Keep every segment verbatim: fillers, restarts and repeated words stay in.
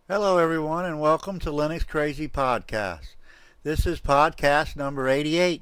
Hello, everyone, and welcome to Linux Crazy Podcast. This is podcast number eighty-eight.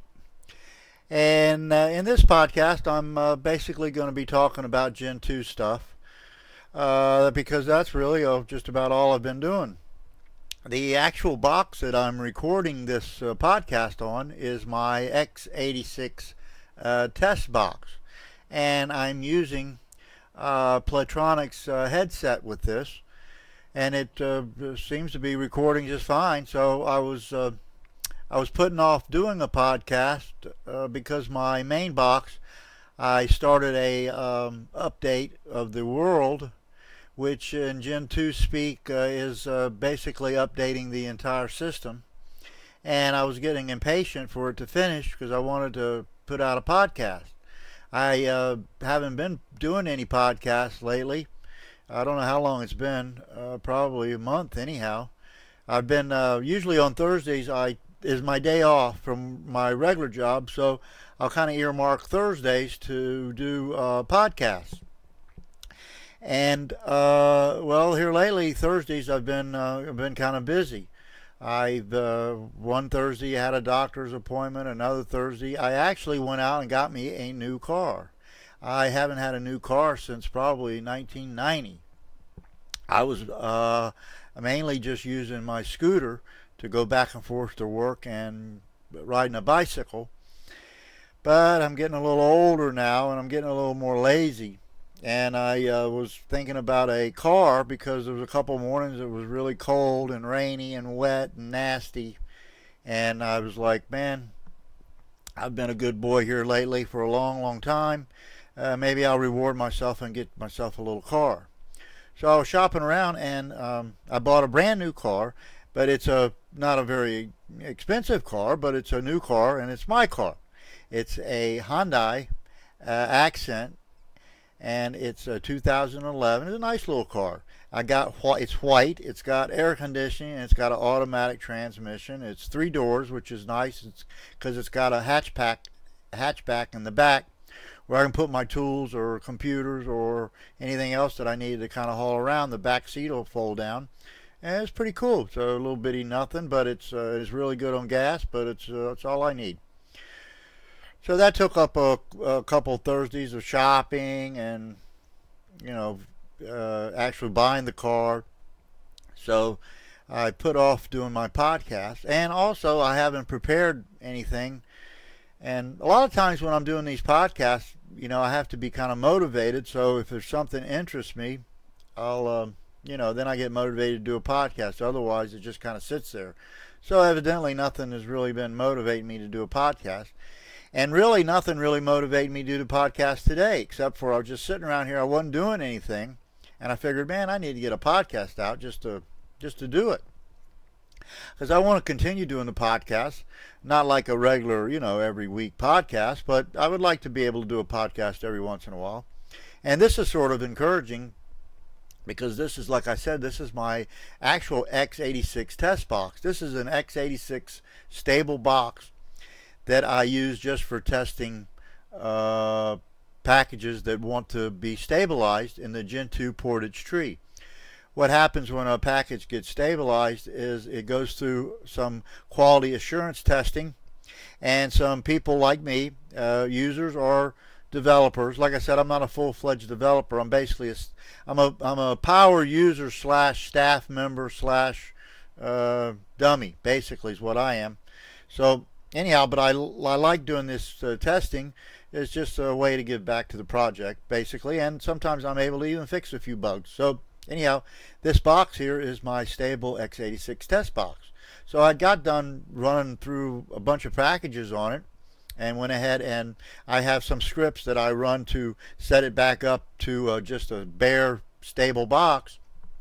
And uh, in this podcast, I'm uh, basically going to be talking about Gen two stuff uh, because that's really uh, just about all I've been doing. The actual box that I'm recording this uh, podcast on is my x eighty-six uh, test box. And I'm using uh, Plantronics uh, headset with this. And it uh, seems to be recording just fine. So I was uh, I was putting off doing a podcast uh, because my main box, I started a um, update of the world, which in Gen two speak uh, is uh, basically updating the entire system. And I was getting impatient for it to finish because I wanted to put out a podcast. I uh, haven't been doing any podcasts lately. I don't know how long it's been, uh, probably a month anyhow. I've been, uh, usually on Thursdays I is my day off from my regular job, so I'll kind of earmark Thursdays to do uh, podcasts. And, uh, well, here lately, Thursdays I've been, uh, I've been kind of busy. I've, uh, one Thursday had a doctor's appointment, another Thursday I actually went out and got me a new car. I haven't had a new car since probably nineteen ninety. I was uh, mainly just using my scooter to go back and forth to work and riding a bicycle. But I'm getting a little older now and I'm getting a little more lazy. And I uh, was thinking about a car because there was a couple mornings it was really cold and rainy and wet and nasty. And I was like, man, I've been a good boy here lately for a long, long time. Uh, maybe I'll reward myself and get myself a little car. So I was shopping around and um, I bought a brand new car, but it's a not a very expensive car, but it's a new car and it's my car. It's a Hyundai uh, Accent and it's a two thousand eleven. It's a nice little car. I got it's white. It's got air conditioning and it's got an automatic transmission. It's three doors, which is nice. It's because it's got a hatchback hatchback in the back, where I can put my tools or computers or anything else that I need to kind of haul around. The back seat will fold down, and it's pretty cool. So a little bitty nothing, but it's uh, it's really good on gas. But it's uh, it's all I need. So that took up a, a couple Thursdays of shopping and you know uh, actually buying the car. So I put off doing my podcast, and also I haven't prepared anything. And a lot of times when I'm doing these podcasts, you know, I have to be kind of motivated. So if there's something that interests me, I'll, uh, you know, then I get motivated to do a podcast. Otherwise, it just kind of sits there. So evidently nothing has really been motivating me to do a podcast. And really nothing really motivated me to do the podcast today, except for I was just sitting around here. I wasn't doing anything. And I figured, man, I need to get a podcast out just to just to do it. Because I want to continue doing the podcast, not like a regular, you know, every week podcast, but I would like to be able to do a podcast every once in a while. And this is sort of encouraging because this is, like I said, this is my actual x eighty-six test box. This is an x eighty-six stable box that I use just for testing uh, packages that want to be stabilized in the Gen two Portage tree. What happens when a package gets stabilized is it goes through some quality assurance testing, and some people like me, uh, users or developers. Like I said, I'm not a full-fledged developer. I'm basically a, I'm a I'm a power user slash staff member slash uh, dummy. Basically, is what I am. So anyhow, but I, I like doing this uh, testing. It's just a way to give back to the project, basically, and sometimes I'm able to even fix a few bugs. So anyhow, this box here is my stable x eighty-six test box. So I got done running through a bunch of packages on it and went ahead and I have some scripts that I run to set it back up to uh, just a bare stable box.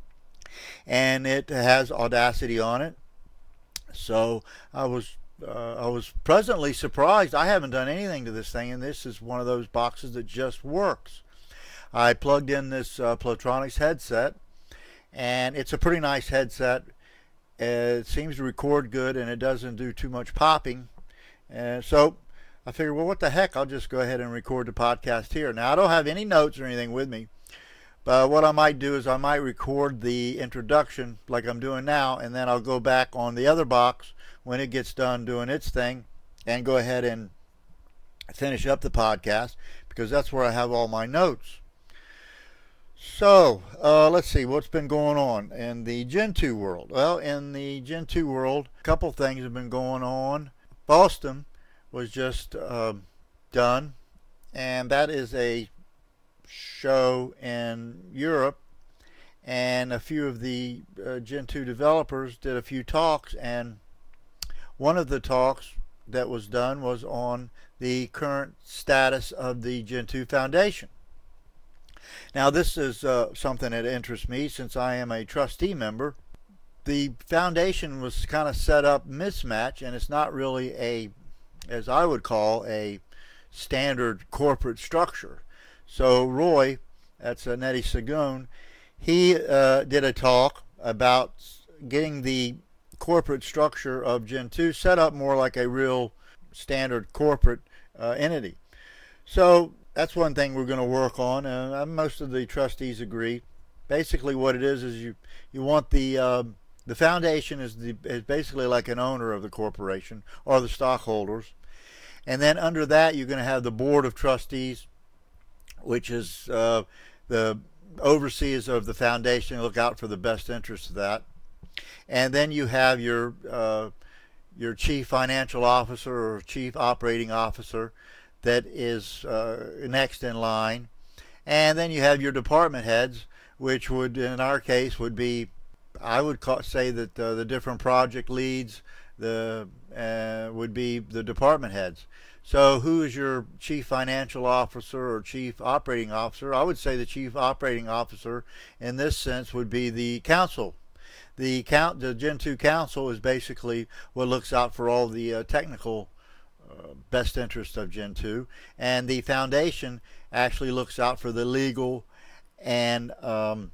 And it has Audacity on it. So I was uh, I was pleasantly surprised. I haven't done anything to this thing, and this is one of those boxes that just works. I plugged in this uh, Plantronics headset, and it's a pretty nice headset. It seems to record good, and it doesn't do too much popping. And so I figured, well, what the heck? I'll just go ahead and record the podcast here. Now, I don't have any notes or anything with me, uh, what I might do is I might record the introduction like I'm doing now, and then I'll go back on the other box when it gets done doing its thing and go ahead and finish up the podcast, because that's where I have all my notes. So, uh, let's see what's been going on in the Gentoo world. Well, in the Gentoo world, a couple things have been going on. Boston was just uh, done, and that is a show in Europe, and a few of the uh, Gentoo developers did a few talks, and one of the talks that was done was on the current status of the Gentoo Foundation. Now, this is uh, something that interests me since I am a trustee member. The foundation was kind of set up mismatch, and it's not really a, as I would call, a standard corporate structure. So Roy, that's uh, Nettie Sagoon, he uh, did a talk about getting the corporate structure of Gentoo set up more like a real standard corporate uh, entity. So that's one thing we're going to work on, and uh, most of the trustees agree. Basically, what it is is you you want the uh, the foundation is the is basically like an owner of the corporation or the stockholders, and then under that you're going to have the board of trustees, which is uh, the overseers of the foundation, look out for the best interests of that, and then you have your uh, your chief financial officer or chief operating officer that is uh, next in line, and then you have your department heads, which would in our case would be, I would call, say that uh, the different project leads the uh, would be the department heads. So who is your chief financial officer or chief operating officer? I would say the chief operating officer in this sense would be the council. The count the Gentoo council is basically what looks out for all the uh, technical Uh, best interest of Gentoo, and the foundation actually looks out for the legal and um,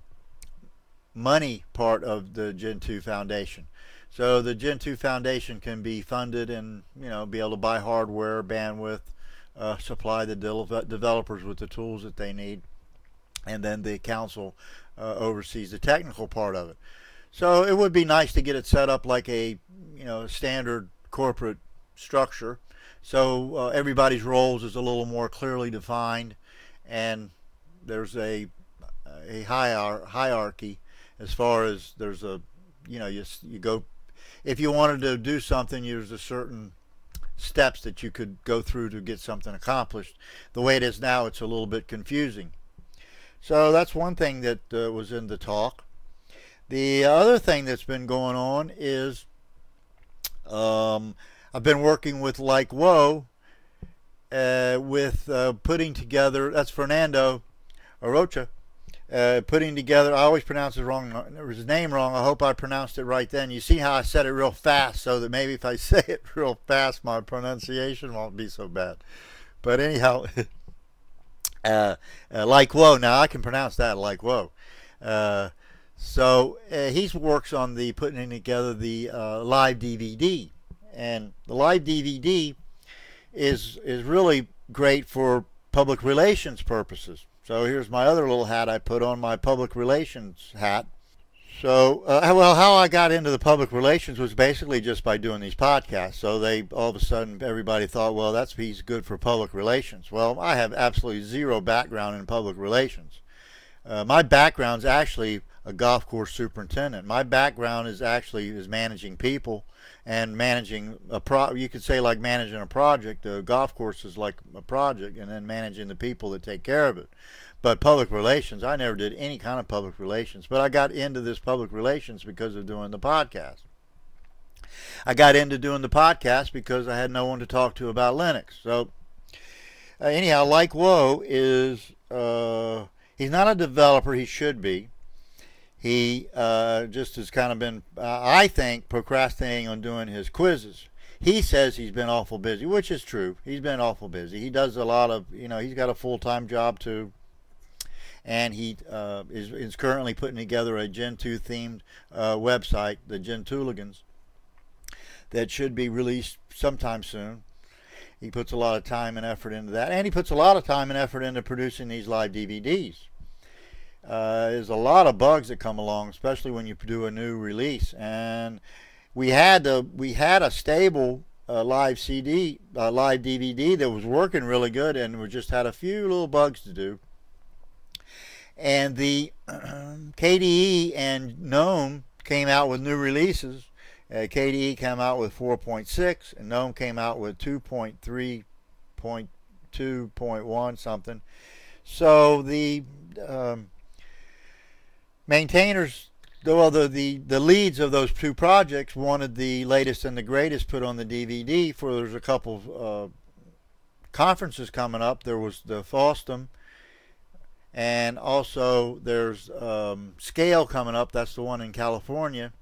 money part of the Gentoo Foundation. So the Gentoo Foundation can be funded and, you know, be able to buy hardware, bandwidth, uh, supply the de- developers with the tools that they need, and then the council uh, oversees the technical part of it. So it would be nice to get it set up like a, you know, standard corporate structure. So uh, everybody's roles is a little more clearly defined, and there's a a hier- hierarchy as far as there's a, you know, you you go, if you wanted to do something, there's a certain steps that you could go through to get something accomplished. The way it is now, it's a little bit confusing. So that's one thing that uh, was in the talk. The other thing that's been going on is um, I've been working with Like Whoa uh, with uh, putting together, that's Fernando Arocha, uh, putting together, I always pronounce his, wrong, his name wrong. I hope I pronounced it right then. You see how I said it real fast, so that maybe if I say it real fast, my pronunciation won't be so bad. But anyhow, uh, uh, Like Whoa, now I can pronounce that, Like Whoa. Uh, so uh, he works on the putting together the uh, live D V D. And the live D V D is is really great for public relations purposes. So here's my other little hat I put on, my public relations hat. So, uh, well, how I got into the public relations was basically just by doing these podcasts. So they, all of a sudden, everybody thought, well, that's he's good for public relations. Well, I have absolutely zero background in public relations. Uh, my background's actually a golf course superintendent. My background is actually is managing people and managing a pro. You could say like managing a project. A golf course is like a project, and then managing the people that take care of it. But public relations, I never did any kind of public relations. But I got into this public relations because of doing the podcast. I got into doing the podcast because I had no one to talk to about Linux. So uh, anyhow, Like Whoa is uh, he's not a developer. He should be. He uh, just has kind of been, uh, I think, procrastinating on doing his quizzes. He says he's been awful busy, which is true. He's been awful busy. He does a lot of, you know, he's got a full-time job too. And he uh, is, is currently putting together a Gentoo-themed uh, website, the Gentooligans, that should be released sometime soon. He puts a lot of time and effort into that. And he puts a lot of time and effort into producing these live D V Ds. uh, there's a lot of bugs that come along, especially when you do a new release. And we had the we had a stable uh, live C D, uh, live D V D that was working really good, and we just had a few little bugs to do. And the um, K D E and GNOME came out with new releases. Uh, K D E came out with four point six, and GNOME came out with two point three point two point one something. So the um, maintainers, well, the, the, the leads of those two projects wanted the latest and the greatest put on the D V D. For there's a couple uh, conferences coming up. There was the FOSDEM, and also there's um, Scale coming up. That's the one in California.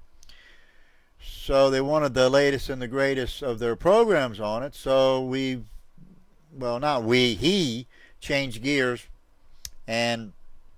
So they wanted the latest and the greatest of their programs on it. So we, well, not we, he changed gears and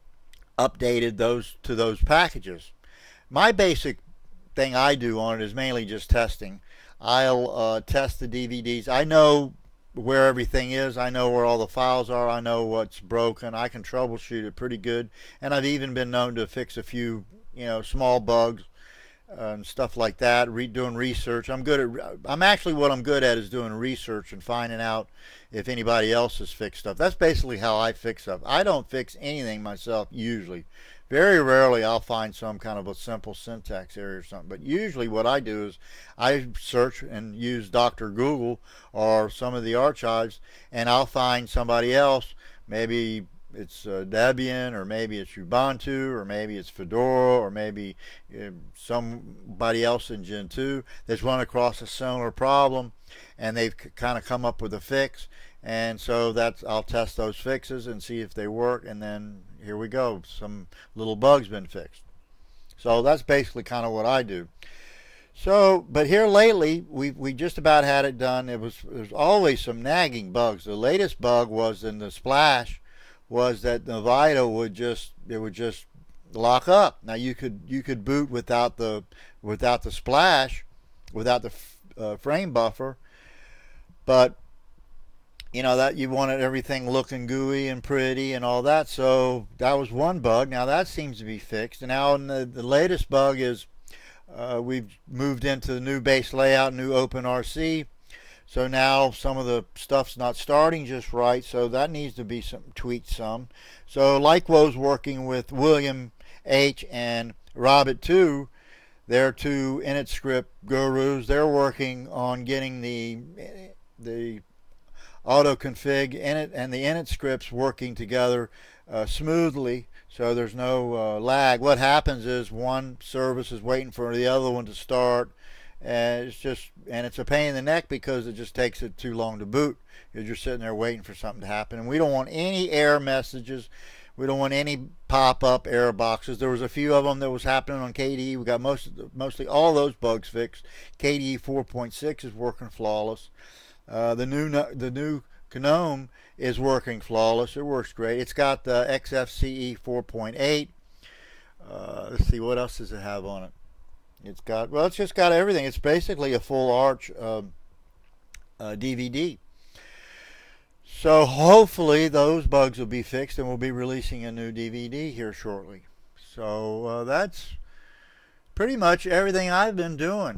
updated those to those packages. My basic thing I do on it is mainly just testing. I'll uh, test the D V Ds. I know where everything is. I know where all the files are. I know what's broken. I can troubleshoot it pretty good. And I've even been known to fix a few, you know, small bugs and stuff like that. Re- doing research. I'm good at. I'm actually what I'm good at is doing research and finding out if anybody else has fixed stuff. That's basically how I fix stuff. I don't fix anything myself usually. Very rarely I'll find some kind of a simple syntax error or something. But usually what I do is I search and use Doctor Google or some of the archives, and I'll find somebody else. Maybe it's uh, Debian, or maybe it's Ubuntu, or maybe it's Fedora, or maybe uh, somebody else in Gentoo that's run across a similar problem, and they've c- kind of come up with a fix. And so that's I'll test those fixes and see if they work, and then here we go. Some little bug's been fixed. So that's basically kind of what I do. So, but here lately, we we just about had it done. It was there's always some nagging bugs. The latest bug was in the Splash, was that the Vita would just it would just lock up. Now you could you could boot without the without the Splash, without the uh, frame buffer, but you know that you wanted everything looking gooey and pretty and all that. So that was one bug. Now that seems to be fixed. And now in the, the latest bug is uh, we've moved into the new base layout, new OpenRC. So now some of the stuff's not starting just right, so that needs to be some tweaked some. So Lyquo's working with William H. and Robert two. They're two InitScript gurus. They're working on getting the the auto config init and the init scripts working together uh, smoothly, so there's no uh, lag. What happens is one service is waiting for the other one to start, and it's just and it's a pain in the neck because it just takes it too long to boot. You're just sitting there waiting for something to happen, and we don't want any error messages. We don't want any pop-up error boxes. There was a few of them that was happening on K D E. We got most of the, mostly all those bugs fixed. K D E four point six is working flawless. Uh, the new the new GNOME is working flawless. It works great. It's got the X F C E four point eight. Uh, let's see, what else does it have on it? It's got well, it's just got everything. It's basically a full arch um, uh, D V D. So hopefully those bugs will be fixed, and we'll be releasing a new D V D here shortly. So uh, that's pretty much everything I've been doing.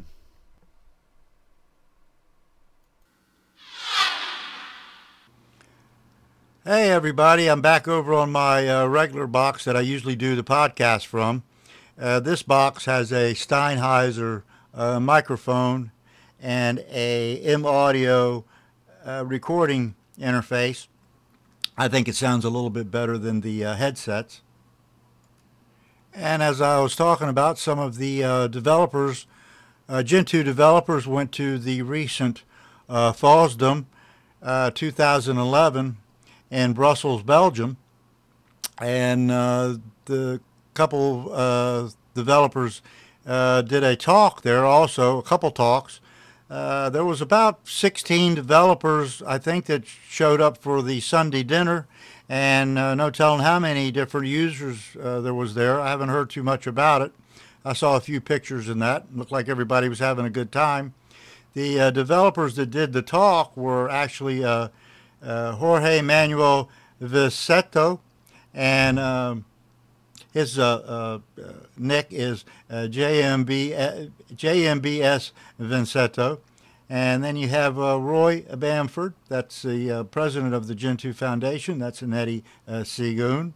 Hey everybody, I'm back over on my uh, regular box that I usually do the podcast from. Uh, this box has a Sennheiser uh, microphone and a M-Audio uh, recording interface. I think it sounds a little bit better than the uh, headsets. And as I was talking about, some of the uh, developers, uh, Gentoo developers, went to the recent uh, FOSDEM uh, two thousand eleven in Brussels, Belgium, and uh, the couple uh, developers uh, did a talk there also, a couple talks. Uh, there was about sixteen developers, I think, that showed up for the Sunday dinner, and uh, no telling how many different users uh, there was there. I haven't heard too much about it. I saw a few pictures in that. Looked like everybody was having a good time. The uh, developers that did the talk were actually uh, uh, Jorge Manuel Viceto and um, his uh, uh, nick is uh, J M B, uh, J M B S Vinceto. And then you have uh, Roy Bamford, that's the uh, president of the Gentoo Foundation. That's Nettie uh, Segun.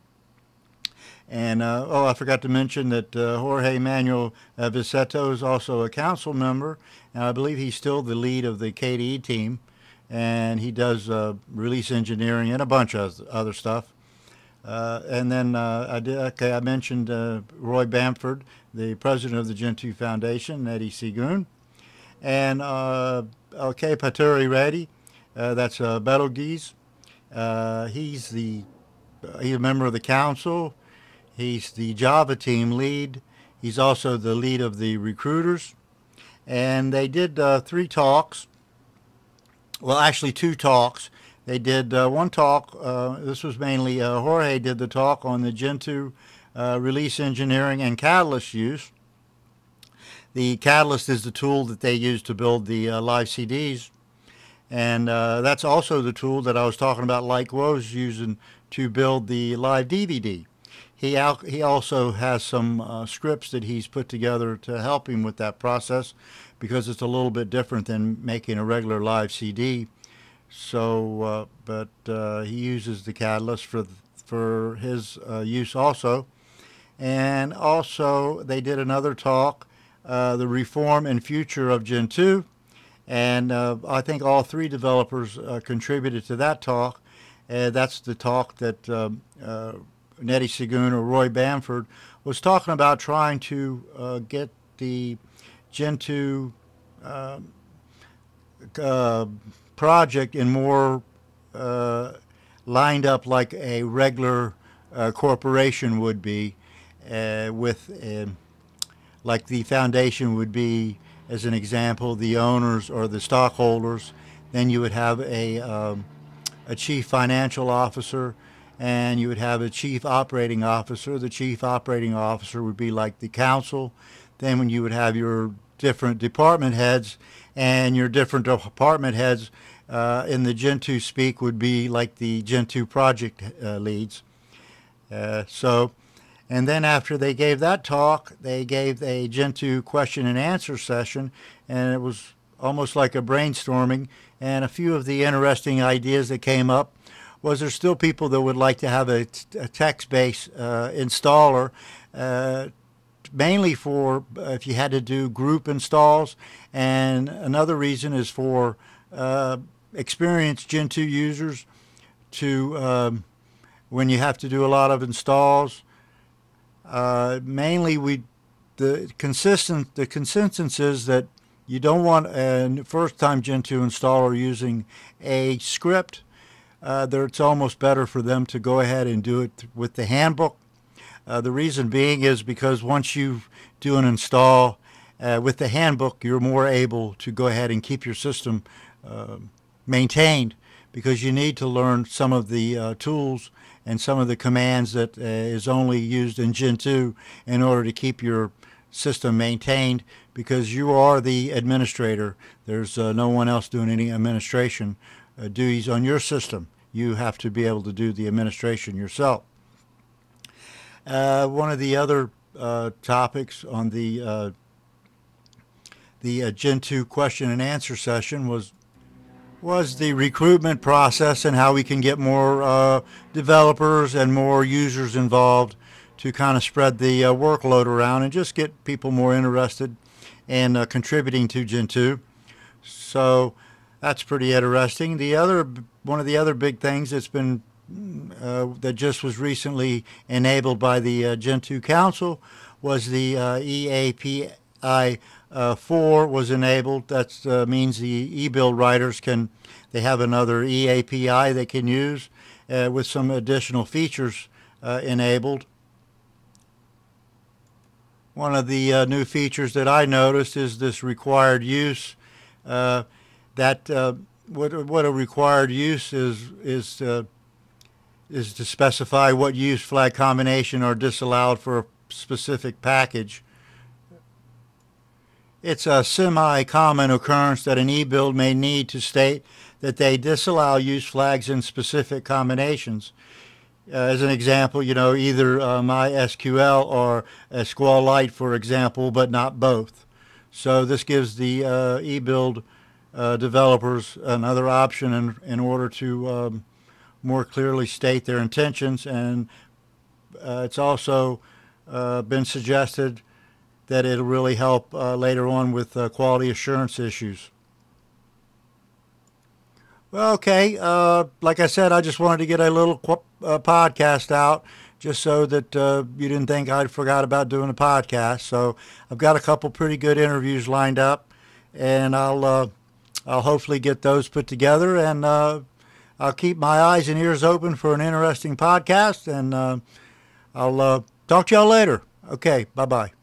And, uh, oh, I forgot to mention that uh, Jorge Manuel uh, Viceto is also a council member, and I believe he's still the lead of the K D E team, and he does uh, release engineering and a bunch of other stuff. Uh, and then uh, I did, okay, I mentioned uh, Roy Bamford, the president of the Gentoo Foundation, Nettie Segun. And, uh, okay, Paturi Reddy, uh, that's uh, Betelgeuse. Uh, he's, the, uh, he's a member of the council. He's the Java team lead. He's also the lead of the recruiters. And they did uh, three talks. Well, actually two talks. They did uh, one talk. Uh, this was mainly uh, Jorge did the talk on the Gentoo uh, release engineering and Catalyst use. The Catalyst is the tool that they use to build the uh, live C Ds. And uh, that's also the tool that I was talking about Like Woes using to build the live D V D. He, al he also has some uh, scripts that he's put together to help him with that process, because it's a little bit different than making a regular live C D. So, uh, but uh, he uses the Catalyst for, for his uh, use also. And also they did another talk, uh, the reform and future of Gentoo. And uh, I think all three developers uh, contributed to that talk. Uh, that's the talk that uh, uh, Nettie Segun or Roy Bamford was talking about, trying to uh, get the Gentoo uh, uh, project in more uh, lined up like a regular uh, corporation would be, uh, with uh, like the foundation would be, as an example, the owners or the stockholders. Then you would have a, um, a chief financial officer, and you would have a chief operating officer. The chief operating officer would be like the council. Then when you would have your different department heads, and your different department heads uh, in the Gentoo speak would be like the Gentoo project uh, leads. Uh, so, and then after they gave that talk, they gave a Gentoo question and answer session, and it was almost like a brainstorming. And a few of the interesting ideas that came up was there's still people that would like to have a, a text-based uh, installer, uh, mainly for uh, if you had to do group installs. And another reason is for uh, experienced Gentoo users to, um, when you have to do a lot of installs, uh, mainly we, the consistent, the consensus is that you don't want a first-time Gentoo installer using a script. Uh, there, it's almost better for them to go ahead and do it with the handbook. Uh, the reason being is because once you do an install uh, with the handbook, you're more able to go ahead and keep your system uh, maintained, because you need to learn some of the uh, tools and some of the commands that uh, is only used in Gentoo in order to keep your system maintained, because you are the administrator. There's uh, no one else doing any administration uh, duties on your system. You have to be able to do the administration yourself. Uh, one of the other uh, topics on the uh, the uh, Gentoo question and answer session was was the recruitment process and how we can get more uh, developers and more users involved to kind of spread the uh, workload around and just get people more interested in uh, contributing to Gentoo. So that's pretty interesting. The other one of the other big things that's been Uh, that just was recently enabled by the uh, Gentoo Council was the uh, E A P I uh, four was enabled. That uh, means the eBuild writers can, they have another E A P I they can use uh, with some additional features uh, enabled. One of the uh, new features that I noticed is this required use. Uh, that uh, what what a required use is is uh, is to specify what use flag combination are disallowed for a specific package. It's a semi-common occurrence that an eBuild may need to state that they disallow use flags in specific combinations. uh, as an example, you know, either uh, MySQL or SQLite, for example, but not both. So this gives the uh, eBuild uh, developers another option in, in order to um, more clearly state their intentions. And uh, it's also uh, been suggested that it'll really help uh, later on with uh, quality assurance issues. Well, okay. Uh, like I said, I just wanted to get a little qu- uh, podcast out just so that uh, you didn't think I forgot about doing a podcast. So I've got a couple pretty good interviews lined up, and I'll uh, I'll hopefully get those put together, and uh, I'll keep my eyes and ears open for an interesting podcast, and uh, I'll uh, talk to y'all later. Okay, bye-bye.